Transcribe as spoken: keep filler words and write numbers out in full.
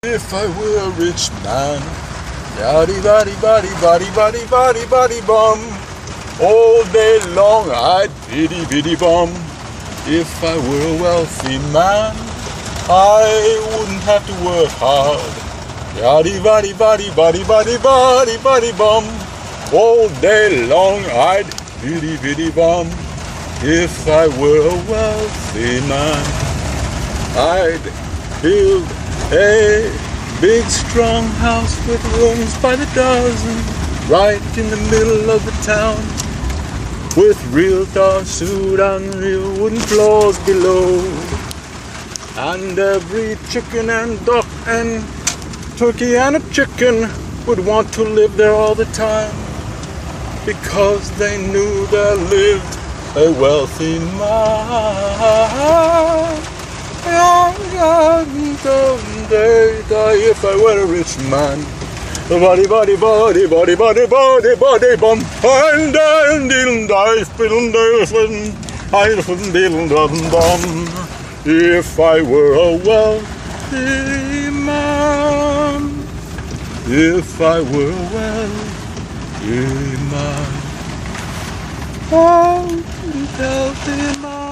If I were a rich man, yaddy body body body body body body bum, all day long I'd biddy biddy bum. If I were a wealthy man, I wouldn't have to work hard. Yaddy body body body body body body bum, all day long I'd biddy biddy bum. If I were a wealthy man, I'd build a big strong house with rooms by the dozen, right in the middle of the town, with real tar suit and real wooden floors below. And every chicken and duck and turkey and a chicken would want to live there all the time, because they knew there lived a wealthy man. If I were a rich man, body body body body body body body bum, and then diddle dice fiddle diddle I diddle dum dum. If I were a wealthy man, if I were a wealthy man, oh, wealthy man.